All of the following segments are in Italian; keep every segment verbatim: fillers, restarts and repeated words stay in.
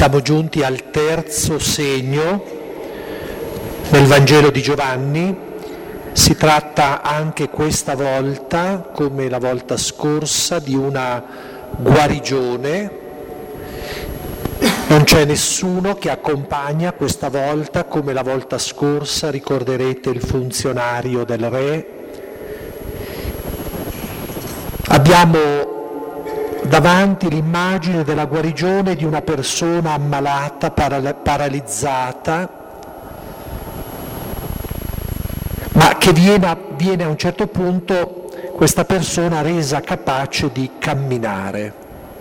Siamo giunti al terzo segno nel Vangelo di Giovanni. Si tratta anche questa volta, come la volta scorsa, di una guarigione. Non c'è nessuno che accompagna questa volta, come la volta scorsa, ricorderete il funzionario del re. Abbiamo davanti l'immagine della guarigione di una persona ammalata, paral- paralizzata, ma che viene, viene a un certo punto questa persona resa capace di camminare,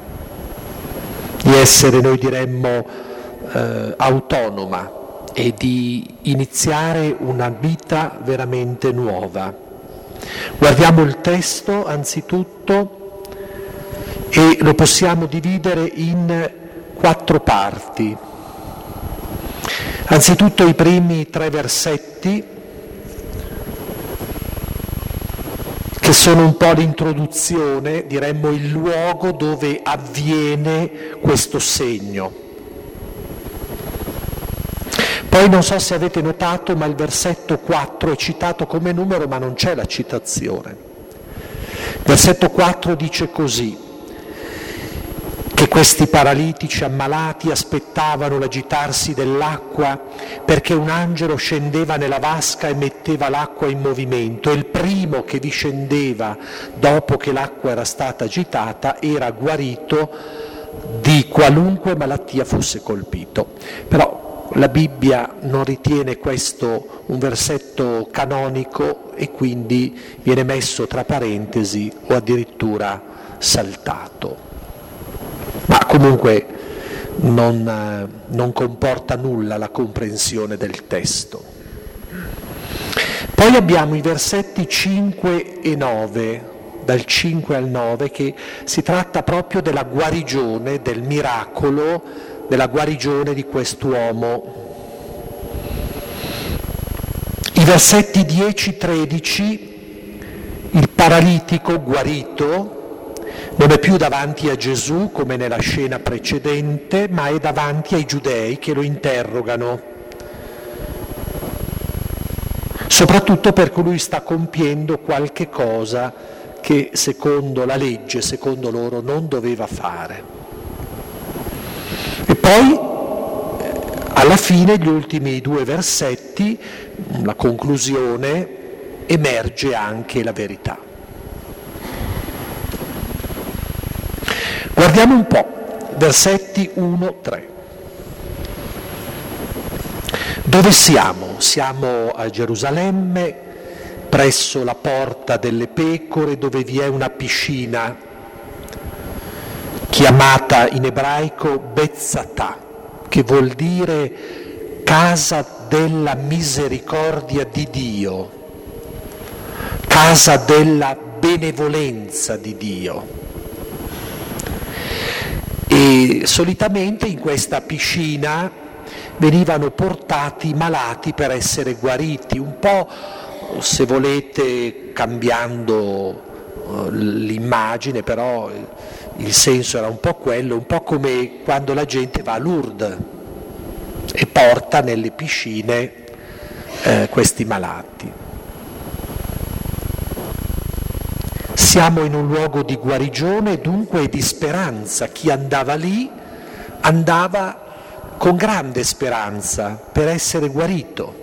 di essere, noi diremmo, eh, autonoma e di iniziare una vita veramente nuova. Guardiamo il testo anzitutto e lo possiamo dividere in quattro parti. Anzitutto i primi tre versetti, che sono un po' l'introduzione, diremmo il luogo dove avviene questo segno. Poi non so se avete notato, ma il versetto quattro è citato come numero, ma non c'è la citazione. Il versetto quattro dice così: che questi paralitici ammalati aspettavano l'agitarsi dell'acqua perché un angelo scendeva nella vasca e metteva l'acqua in movimento, e il primo che vi scendeva dopo che l'acqua era stata agitata era guarito di qualunque malattia fosse colpito. Però la Bibbia non ritiene questo un versetto canonico e quindi viene messo tra parentesi o addirittura saltato. Ma comunque non, non comporta nulla la comprensione del testo. Poi abbiamo i versetti cinque e nove, dal cinque al nove, che si tratta proprio della guarigione, del miracolo, della guarigione di quest'uomo. I versetti dieci tredici, il paralitico guarito non è più davanti a Gesù come nella scena precedente, ma è davanti ai giudei che lo interrogano, soprattutto perché lui sta compiendo qualche cosa che secondo la legge, secondo loro, non doveva fare. E poi, alla fine, gli ultimi due versetti, la conclusione, emerge anche la verità. Guardiamo un po', versetti uno tre. Dove siamo? Siamo a Gerusalemme, presso la porta delle pecore, dove vi è una piscina chiamata in ebraico Bezzatà, che vuol dire casa della misericordia di Dio, casa della benevolenza di Dio. E solitamente in questa piscina venivano portati i malati per essere guariti, un po', se volete, cambiando l'immagine, però il senso era un po' quello, un po' come quando la gente va a Lourdes e porta nelle piscine eh, questi malati. Siamo in un luogo di guarigione, dunque di speranza. Chi andava lì andava con grande speranza per essere guarito.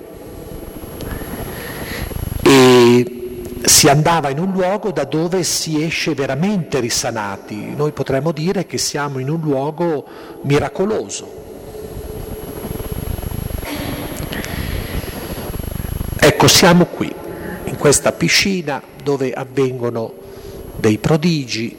E si andava in un luogo da dove si esce veramente risanati. Noi potremmo dire che siamo in un luogo miracoloso. Ecco, siamo qui, in questa piscina dove avvengono dei prodigi,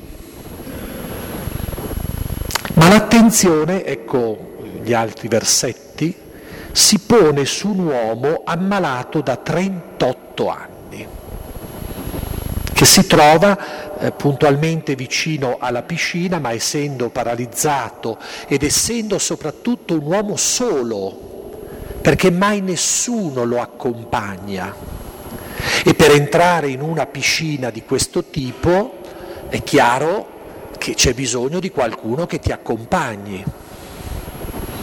ma l'attenzione, ecco gli altri versetti, si pone su un uomo ammalato da trentotto anni, che si trova eh, puntualmente vicino alla piscina, ma essendo paralizzato ed essendo soprattutto un uomo solo, perché mai nessuno lo accompagna. E per entrare in una piscina di questo tipo è chiaro che c'è bisogno di qualcuno che ti accompagni.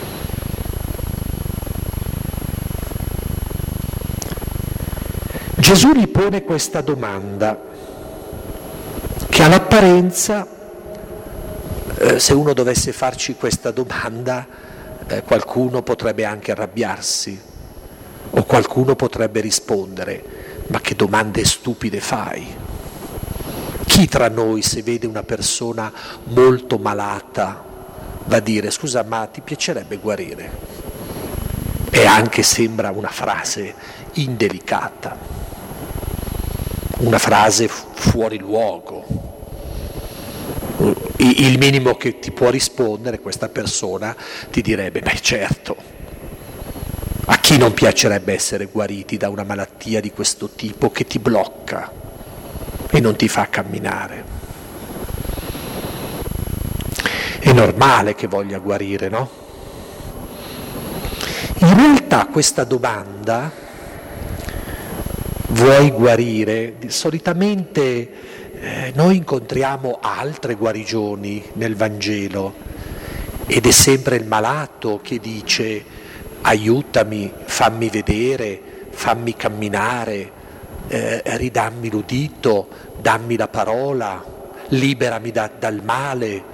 Gesù gli pone questa domanda che all'apparenza, eh, se uno dovesse farci questa domanda, eh, qualcuno potrebbe anche arrabbiarsi o qualcuno potrebbe rispondere: ma che domande stupide fai? Chi tra noi, se vede una persona molto malata, va a dire: scusa, ma ti piacerebbe guarire? E anche sembra una frase indelicata, una frase fuori luogo. Il minimo che ti può rispondere questa persona ti direbbe: beh, certo, a chi non piacerebbe essere guariti da una malattia di questo tipo che ti blocca e non ti fa camminare? È normale che voglia guarire, no? In realtà questa domanda, vuoi guarire, solitamente eh, noi incontriamo altre guarigioni nel Vangelo ed è sempre il malato che dice: aiutami, fammi vedere, fammi camminare, eh, ridammi l'udito, dammi la parola, liberami da, dal male.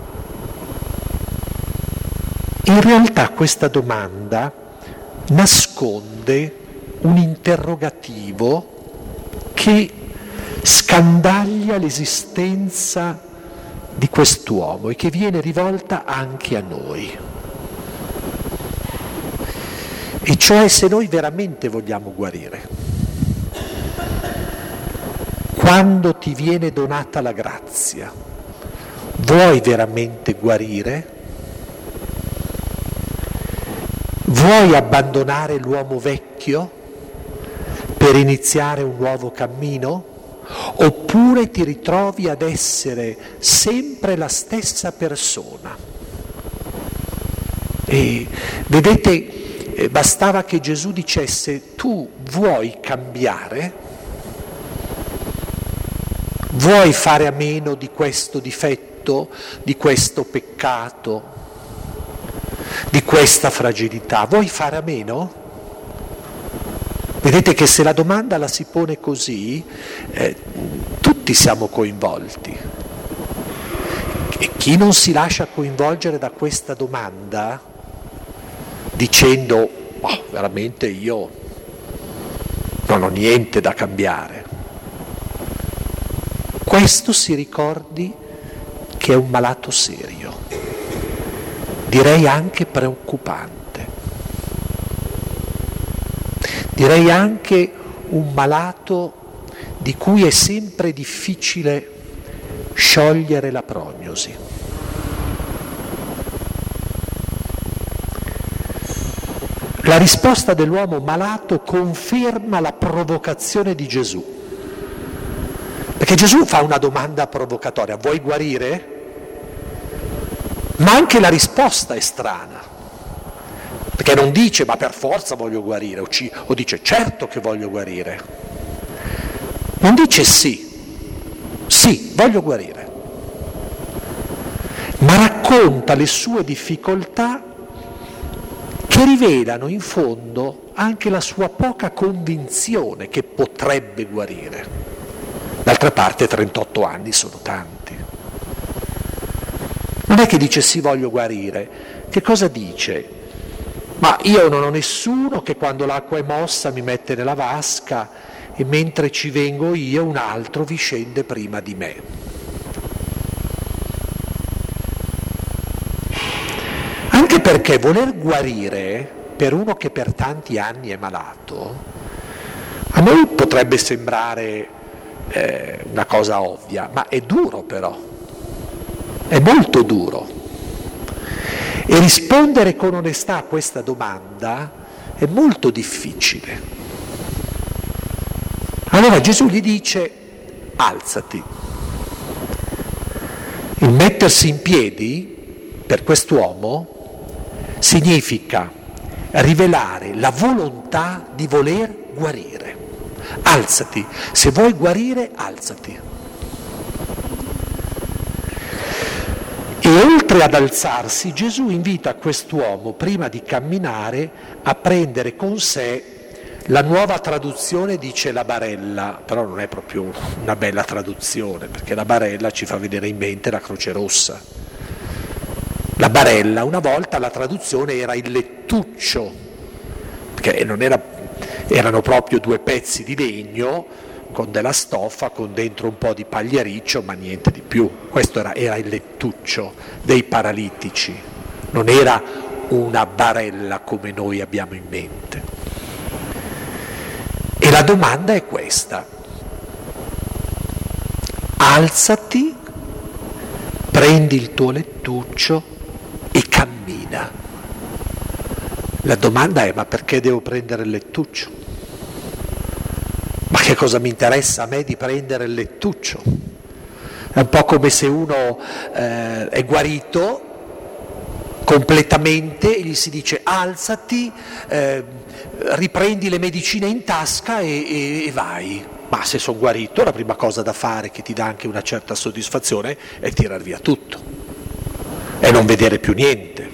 In realtà questa domanda nasconde un interrogativo che scandaglia l'esistenza di quest'uomo e che viene rivolta anche a noi. E cioè, se noi veramente vogliamo guarire, quando ti viene donata la grazia, vuoi veramente guarire? Vuoi abbandonare l'uomo vecchio per iniziare un nuovo cammino? Oppure ti ritrovi ad essere sempre la stessa persona? E vedete, bastava che Gesù dicesse: tu vuoi cambiare? Vuoi fare a meno di questo difetto, di questo peccato, di questa fragilità? Vuoi fare a meno? Vedete che se la domanda la si pone così, eh, tutti siamo coinvolti. E chi non si lascia coinvolgere da questa domanda, dicendo: oh, veramente io non ho niente da cambiare, questo si ricordi che è un malato serio, direi anche preoccupante. Direi anche un malato di cui è sempre difficile sciogliere la prognosi. La risposta dell'uomo malato conferma la provocazione di Gesù. Perché Gesù fa una domanda provocatoria: vuoi guarire? Ma anche la risposta è strana. Perché non dice: ma per forza voglio guarire, o, ci, o dice: certo che voglio guarire. Non dice sì, sì, voglio guarire, ma racconta le sue difficoltà che rivelano in fondo anche la sua poca convinzione che potrebbe guarire. D'altra parte trentotto anni sono tanti. Non è che dice: sì, voglio guarire. Che cosa dice? Ma io non ho nessuno che quando l'acqua è mossa mi mette nella vasca e mentre ci vengo io un altro vi scende prima di me. Anche perché voler guarire per uno che per tanti anni è malato, a noi potrebbe sembrare eh, una cosa ovvia, ma è duro però, è molto duro. E rispondere con onestà a questa domanda è molto difficile. Allora Gesù gli dice: alzati. Il mettersi in piedi per quest'uomo significa rivelare la volontà di voler guarire. Alzati, se vuoi guarire, alzati. E oltre ad alzarsi, Gesù invita quest'uomo, prima di camminare, a prendere con sé La nuova traduzione dice la barella, però non è proprio una bella traduzione, perché la barella ci fa venire in mente la Croce Rossa. La barella, una volta la traduzione era il lettuccio, che non era, erano proprio due pezzi di legno con della stoffa, con dentro un po' di pagliericcio, ma niente di più. Questo era, era il lettuccio dei paralitici, non era una barella come noi abbiamo in mente. E la domanda è questa: alzati, prendi il tuo lettuccio e cammina. La domanda è: ma perché devo prendere il lettuccio? Ma che cosa mi interessa a me di prendere il lettuccio? È un po' come se uno eh, è guarito completamente e gli si dice alzati, eh, riprendi le medicine in tasca e, e, e vai. Ma se sono guarito, la prima cosa da fare, che ti dà anche una certa soddisfazione, è tirar via tutto e non vedere più niente.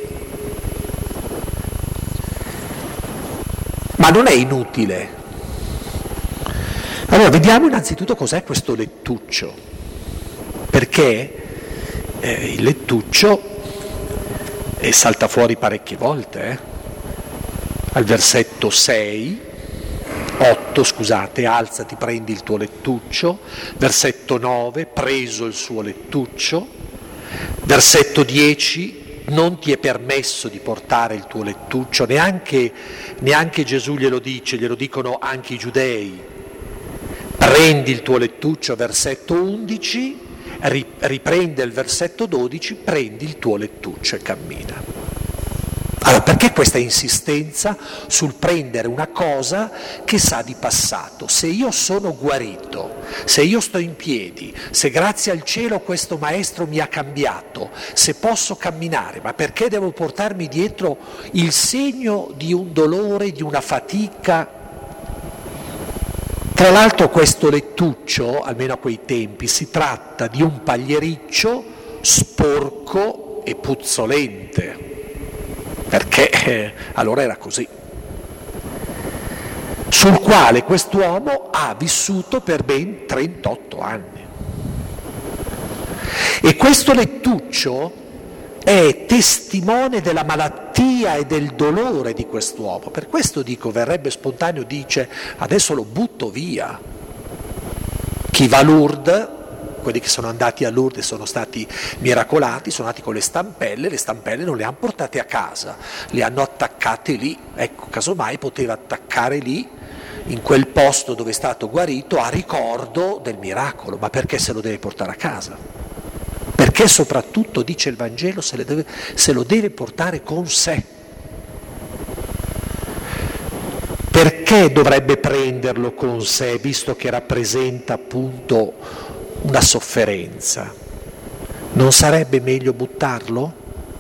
Ma non è inutile. Allora vediamo innanzitutto cos'è questo lettuccio, perché eh, il lettuccio e salta fuori parecchie volte, eh? Al versetto sei, otto, scusate, alzati, prendi il tuo lettuccio, versetto nove, preso il suo lettuccio, versetto dieci, non ti è permesso di portare il tuo lettuccio, neanche, neanche Gesù glielo dice, glielo dicono anche i giudei, prendi il tuo lettuccio, versetto undici, riprende il versetto dodici, prendi il tuo lettuccio e cammina. Allora, perché questa insistenza sul prendere una cosa che sa di passato? Se io sono guarito, se io sto in piedi, se grazie al cielo questo maestro mi ha cambiato, se posso camminare, ma perché devo portarmi dietro il segno di un dolore, di una fatica? Tra l'altro questo lettuccio, almeno a quei tempi, si tratta di un pagliericcio sporco e puzzolente, perché eh, allora era così, sul quale quest'uomo ha vissuto per ben trentotto anni. E questo lettuccio è testimone della malattia e del dolore di quest'uomo. Per questo dico, verrebbe spontaneo, dice adesso lo butto via. Chi va a Lourdes, quelli che sono andati a Lourdes e sono stati miracolati, sono andati con le stampelle, le stampelle non le hanno portate a casa, le hanno attaccate lì. Ecco, casomai poteva attaccare lì, in quel posto dove è stato guarito, a ricordo del miracolo, ma perché se lo deve portare a casa? Perché soprattutto, dice il Vangelo, se, le deve, se lo deve portare con sé. Perché dovrebbe prenderlo con sé, visto che rappresenta appunto una sofferenza? Non sarebbe meglio buttarlo?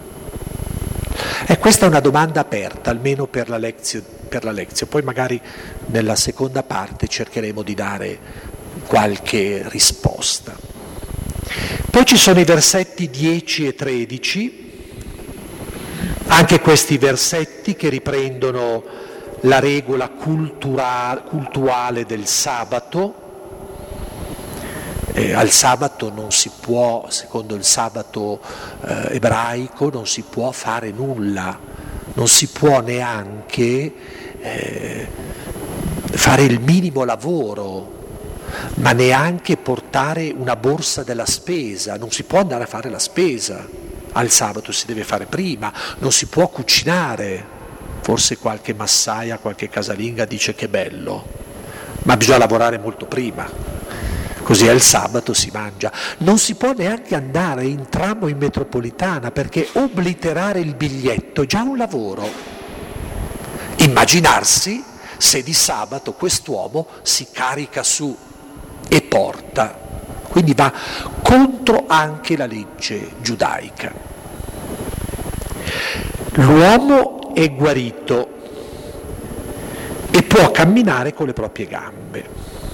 E questa è una domanda aperta, almeno per la lezione, per la lezione. Poi magari nella seconda parte cercheremo di dare qualche risposta. Poi ci sono i versetti dieci e tredici, anche questi versetti che riprendono la regola cultura, cultuale del sabato. Eh, al sabato non si può, secondo il sabato eh, ebraico, non si può fare nulla, non si può neanche eh, fare il minimo lavoro, ma neanche portare una borsa della spesa, non si può andare a fare la spesa, al sabato si deve fare prima, non si può cucinare, forse qualche massaia, qualche casalinga dice che bello, ma bisogna lavorare molto prima, così al sabato si mangia, non si può neanche andare in tram o in metropolitana perché obliterare il biglietto è già un lavoro, immaginarsi se di sabato quest'uomo si carica su e porta, quindi va contro anche la legge giudaica. L'uomo è guarito e può camminare con le proprie gambe.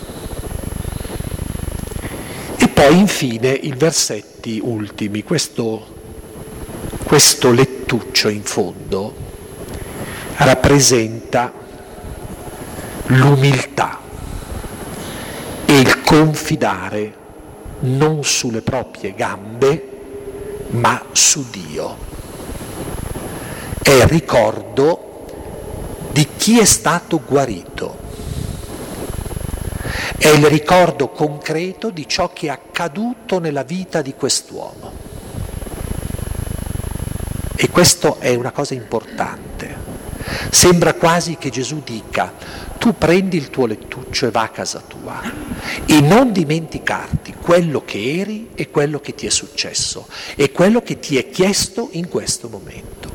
E poi infine i versetti ultimi, questo, questo lettuccio in fondo rappresenta l'umiltà e il confidare non sulle proprie gambe, ma su Dio. È il ricordo di chi è stato guarito. È il ricordo concreto di ciò che è accaduto nella vita di quest'uomo. E questo è una cosa importante. Sembra quasi che Gesù dica: tu prendi il tuo lettuccio e va a casa tua e non dimenticarti quello che eri e quello che ti è successo e quello che ti è chiesto in questo momento.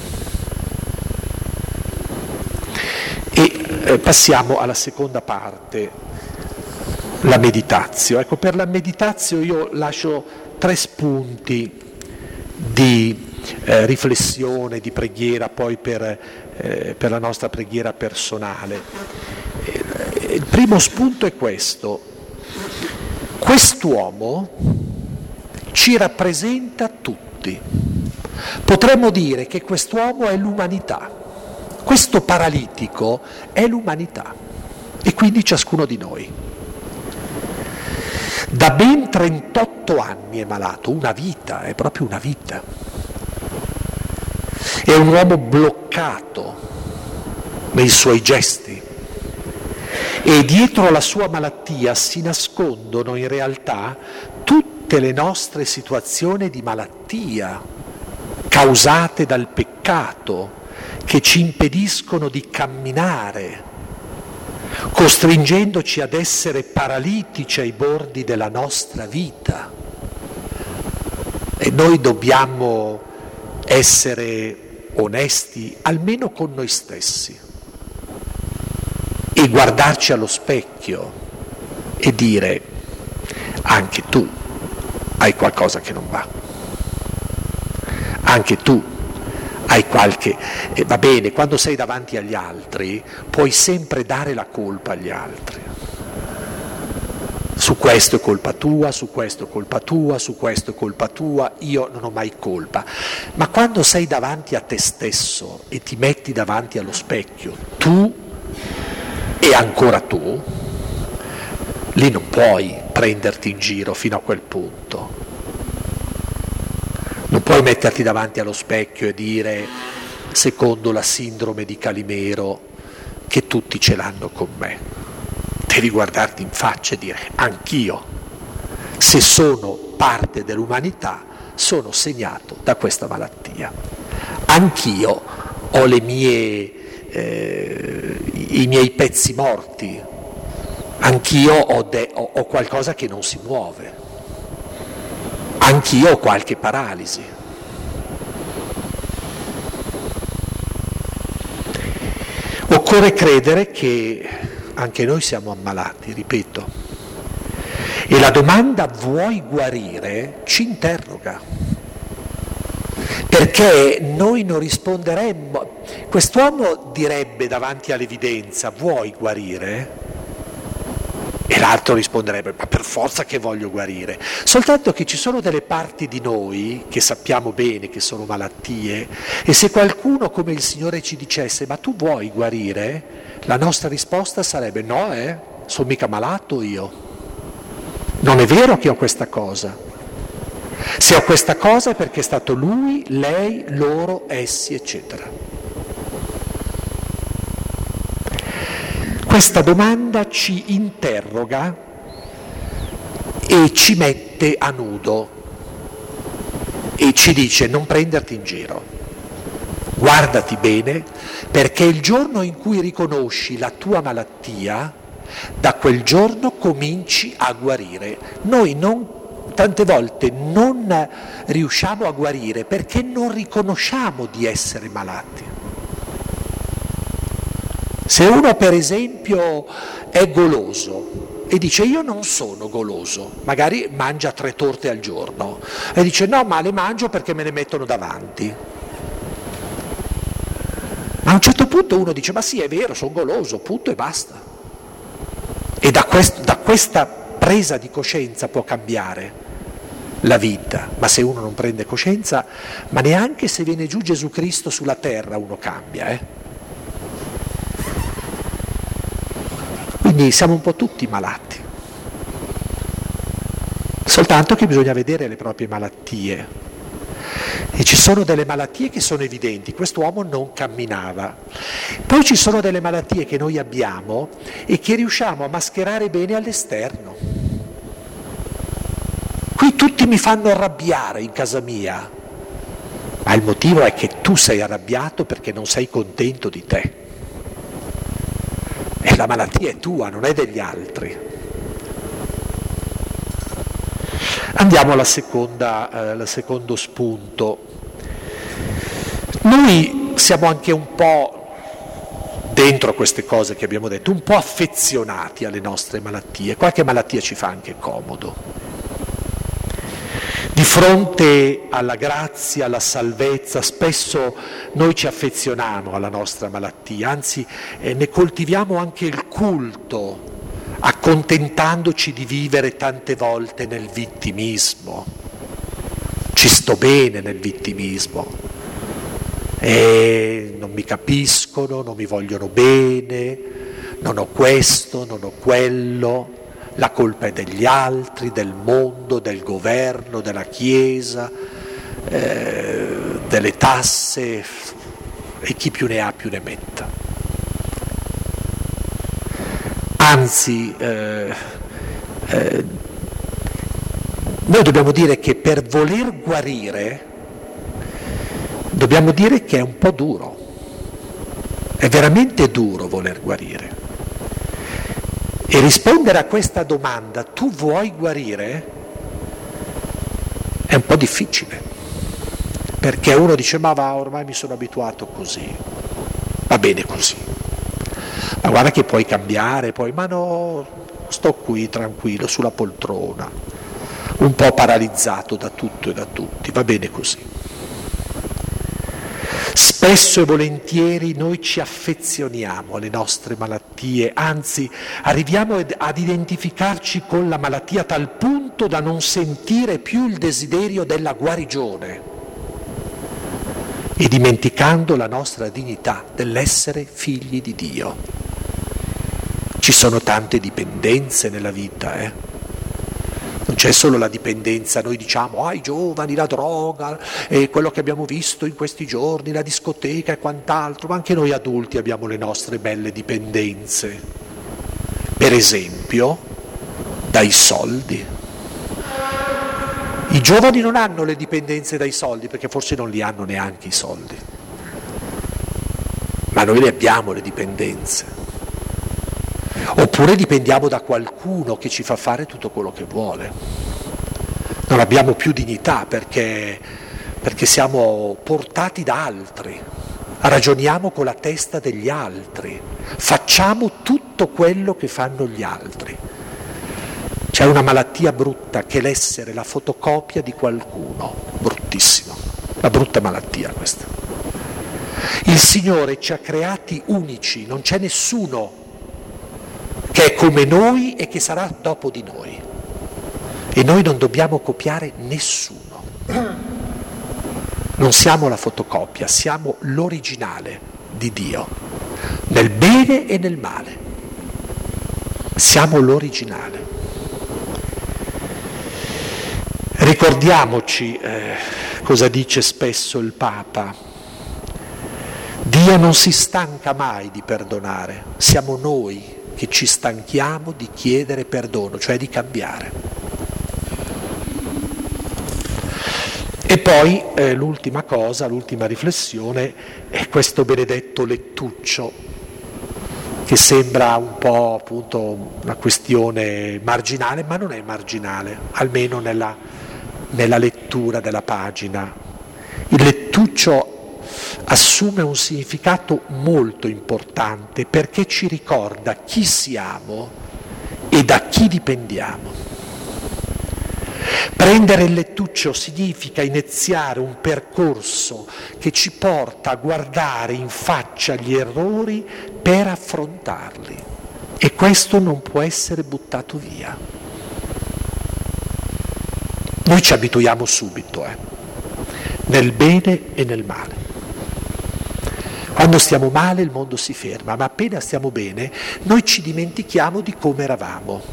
E eh, passiamo alla seconda parte, la meditazio. Ecco, per la meditazio io lascio tre spunti di eh, riflessione, di preghiera, poi per, eh, per la nostra preghiera personale. Eh, il primo spunto è questo: quest'uomo ci rappresenta tutti. Potremmo dire che quest'uomo è l'umanità, questo paralitico è l'umanità e quindi ciascuno di noi. Da ben trentotto anni è malato, una vita, è proprio una vita. È un uomo bloccato nei suoi gesti e dietro la sua malattia si nascondono in realtà tutte le nostre situazioni di malattia causate dal peccato che ci impediscono di camminare, costringendoci ad essere paralitici ai bordi della nostra vita. E noi dobbiamo essere onesti almeno con noi stessi e guardarci allo specchio e dire: anche tu hai qualcosa che non va, anche tu hai qualche... Eh, va bene, quando sei davanti agli altri puoi sempre dare la colpa agli altri. Su questo è colpa tua, su questo è colpa tua, su questo è colpa tua, io non ho mai colpa. Ma quando sei davanti a te stesso e ti metti davanti allo specchio, tu e ancora tu, lì non puoi prenderti in giro fino a quel punto. Non puoi metterti davanti allo specchio e dire, secondo la sindrome di Calimero, che tutti ce l'hanno con me. Devi guardarti in faccia e dire: anch'io, se sono parte dell'umanità, sono segnato da questa malattia. Anch'io ho le mie, eh, i miei pezzi morti. Anch'io ho, de- ho, ho qualcosa che non si muove. Anch'io ho qualche paralisi. Occorre credere che anche noi siamo ammalati, ripeto. E la domanda vuoi guarire ci interroga. Perché noi non risponderemmo. Quest'uomo direbbe davanti all'evidenza: vuoi guarire? E l'altro risponderebbe: ma per forza che voglio guarire. Soltanto che ci sono delle parti di noi che sappiamo bene che sono malattie, e se qualcuno come il Signore ci dicesse: ma tu vuoi guarire? La nostra risposta sarebbe: no, eh, sono mica malato io. Non è vero che ho questa cosa. Se ho questa cosa è perché è stato lui, lei, loro, essi, eccetera. Questa domanda ci interroga e ci mette a nudo e ci dice: non prenderti in giro, guardati bene, perché il giorno in cui riconosci la tua malattia, da quel giorno cominci a guarire. Noi non, tante volte non riusciamo a guarire perché non riconosciamo di essere malati. Se uno per esempio è goloso e dice: io non sono goloso, magari mangia tre torte al giorno, e dice: no, ma le mangio perché me ne mettono davanti. Ma a un certo punto uno dice: ma sì, è vero, sono goloso, punto e basta. E da, quest- da questa presa di coscienza può cambiare la vita. Ma se uno non prende coscienza, ma neanche se viene giù Gesù Cristo sulla terra uno cambia, eh? Quindi siamo un po' tutti malati, soltanto che bisogna vedere le proprie malattie. E ci sono delle malattie che sono evidenti, quest'uomo non camminava. Poi ci sono delle malattie che noi abbiamo e che riusciamo a mascherare bene all'esterno. Qui tutti mi fanno arrabbiare in casa mia, ma il motivo è che tu sei arrabbiato perché non sei contento di te. E la malattia è tua, non è degli altri. Andiamo alla seconda, eh, al secondo spunto. Noi siamo anche un po', dentro queste cose che abbiamo detto, un po' affezionati alle nostre malattie. Qualche malattia ci fa anche comodo. Di fronte alla grazia, alla salvezza, spesso noi ci affezioniamo alla nostra malattia, anzi eh, ne coltiviamo anche il culto, accontentandoci di vivere tante volte nel vittimismo. Ci sto bene nel vittimismo. E non mi capiscono, non mi vogliono bene, non ho questo, non ho quello, la colpa è degli altri, del mondo, del governo, della Chiesa, eh, delle tasse, e chi più ne ha più ne metta. Anzi, eh, eh, noi dobbiamo dire che per voler guarire, dobbiamo dire che è un po' duro, è veramente duro voler guarire. E rispondere a questa domanda, tu vuoi guarire? È un po' difficile, perché uno dice, ma va, ormai mi sono abituato così, va bene così. Ma guarda che puoi cambiare, poi, ma no, sto qui tranquillo sulla poltrona, un po' paralizzato da tutto e da tutti, va bene così. Spesso e volentieri noi ci affezioniamo alle nostre malattie, anzi arriviamo ad identificarci con la malattia a tal punto da non sentire più il desiderio della guarigione e dimenticando la nostra dignità dell'essere figli di Dio. Ci sono tante dipendenze nella vita, eh? Non c'è solo la dipendenza, noi diciamo, ah, i giovani, la droga, e quello che abbiamo visto in questi giorni, la discoteca e quant'altro, ma anche noi adulti abbiamo le nostre belle dipendenze. Per esempio, dai soldi. I giovani non hanno le dipendenze dai soldi, perché forse non li hanno neanche i soldi. Ma noi le abbiamo le dipendenze. Oppure dipendiamo da qualcuno che ci fa fare tutto quello che vuole. Non abbiamo più dignità perché, perché siamo portati da altri, ragioniamo con la testa degli altri, facciamo tutto quello che fanno gli altri. C'è una malattia brutta che è l'essere la fotocopia di qualcuno, bruttissimo, una brutta malattia questa. Il Signore ci ha creati unici, non c'è nessuno che è come noi e che sarà dopo di noi. E noi non dobbiamo copiare nessuno. Non siamo la fotocopia, siamo l'originale di Dio, nel bene e nel male. Siamo l'originale. Ricordiamoci eh, cosa dice spesso il Papa. Dio non si stanca mai di perdonare, siamo noi che ci stanchiamo di chiedere perdono, cioè di cambiare. E poi eh, l'ultima cosa, l'ultima riflessione è questo benedetto lettuccio, che sembra un po' appunto una questione marginale, ma non è marginale, almeno nella, nella lettura della pagina. Il lettuccio assume un significato molto importante perché ci ricorda chi siamo e da chi dipendiamo. Prendere il lettuccio significa iniziare un percorso che ci porta a guardare in faccia gli errori per affrontarli, e questo non può essere buttato via. Noi ci abituiamo subito, eh, nel bene e nel male. Quando stiamo male il mondo si ferma, ma appena stiamo bene noi ci dimentichiamo di come eravamo.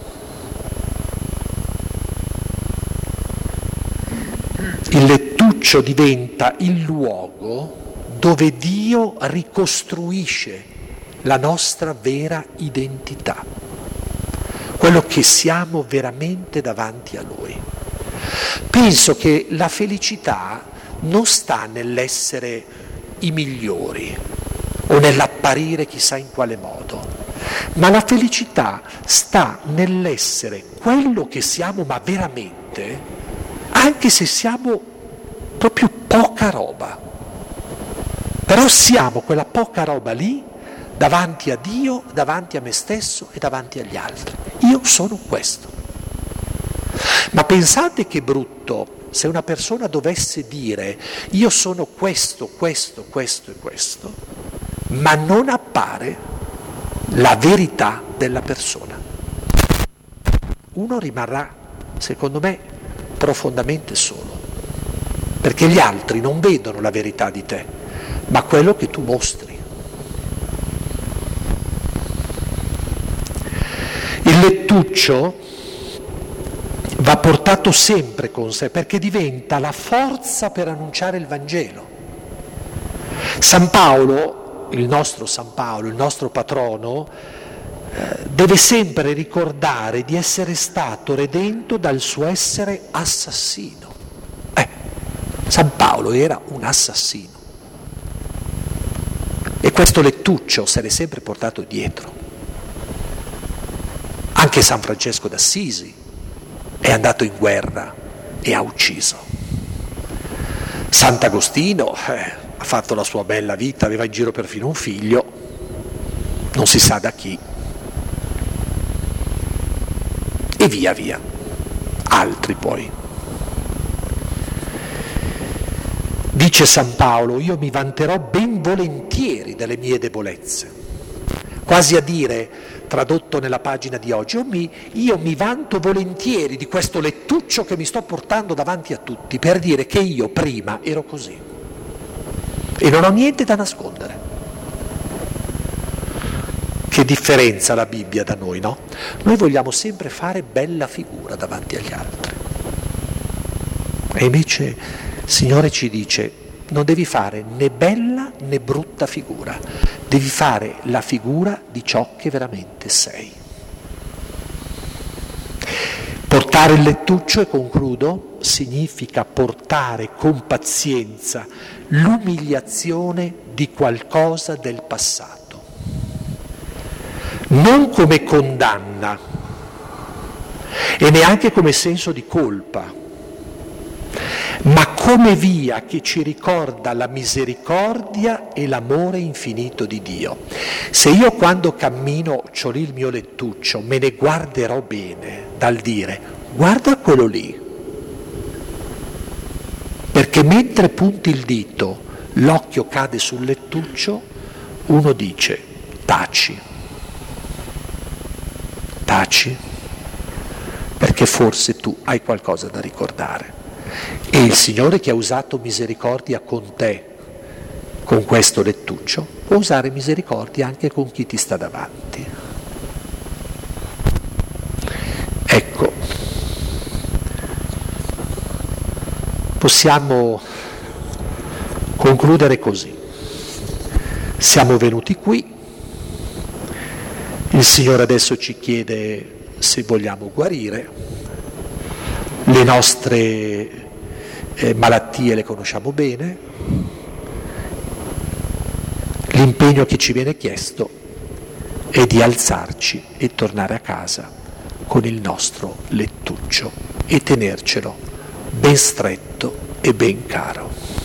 Il lettuccio diventa il luogo dove Dio ricostruisce la nostra vera identità, quello che siamo veramente davanti a Lui. Penso che la felicità non sta nell'essere i migliori o nell'apparire chissà in quale modo, ma la felicità sta nell'essere quello che siamo ma veramente, anche se siamo proprio poca roba. Però siamo quella poca roba lì davanti a Dio, davanti a me stesso e davanti agli altri. Io sono questo. Ma pensate che brutto se una persona dovesse dire io sono questo, questo, questo e questo, ma non appare la verità della persona. Uno rimarrà, secondo me, profondamente solo, perché gli altri non vedono la verità di te, ma quello che tu mostri. Il lettuccio va portato sempre con sé perché diventa la forza per annunciare il Vangelo. San Paolo, il nostro San Paolo, il nostro patrono, eh, deve sempre ricordare di essere stato redento dal suo essere assassino. Eh, San Paolo era un assassino e questo lettuccio se l'è sempre portato dietro. Anche San Francesco d'Assisi è andato in guerra e ha ucciso. Sant'Agostino eh, ha fatto la sua bella vita, aveva in giro perfino un figlio, non si sa da chi, e via via, altri poi. Dice San Paolo, io mi vanterò ben volentieri delle mie debolezze, quasi a dire, tradotto nella pagina di oggi, io mi, io mi vanto volentieri di questo lettuccio che mi sto portando davanti a tutti per dire che io prima ero così e non ho niente da nascondere. Che differenza la Bibbia da noi, no? Noi vogliamo sempre fare bella figura davanti agli altri e invece il Signore ci dice non devi fare né bella né brutta figura, devi fare la figura di ciò che veramente sei. Portare il lettuccio, e concludo, significa portare con pazienza l'umiliazione di qualcosa del passato, non come condanna e neanche come senso di colpa, ma come via che ci ricorda la misericordia e l'amore infinito di Dio. Se io quando cammino c'ho lì il mio lettuccio, me ne guarderò bene dal dire guarda quello lì, perché mentre punti il dito l'occhio cade sul lettuccio, uno dice taci, taci, perché forse tu hai qualcosa da ricordare. E il Signore che ha usato misericordia con te, con questo lettuccio, può usare misericordia anche con chi ti sta davanti. Ecco, possiamo concludere così. Siamo venuti qui, il Signore adesso ci chiede se vogliamo guarire, le nostre eh, malattie le conosciamo bene, l'impegno che ci viene chiesto è di alzarci e tornare a casa con il nostro lettuccio e tenercelo ben stretto e ben caro.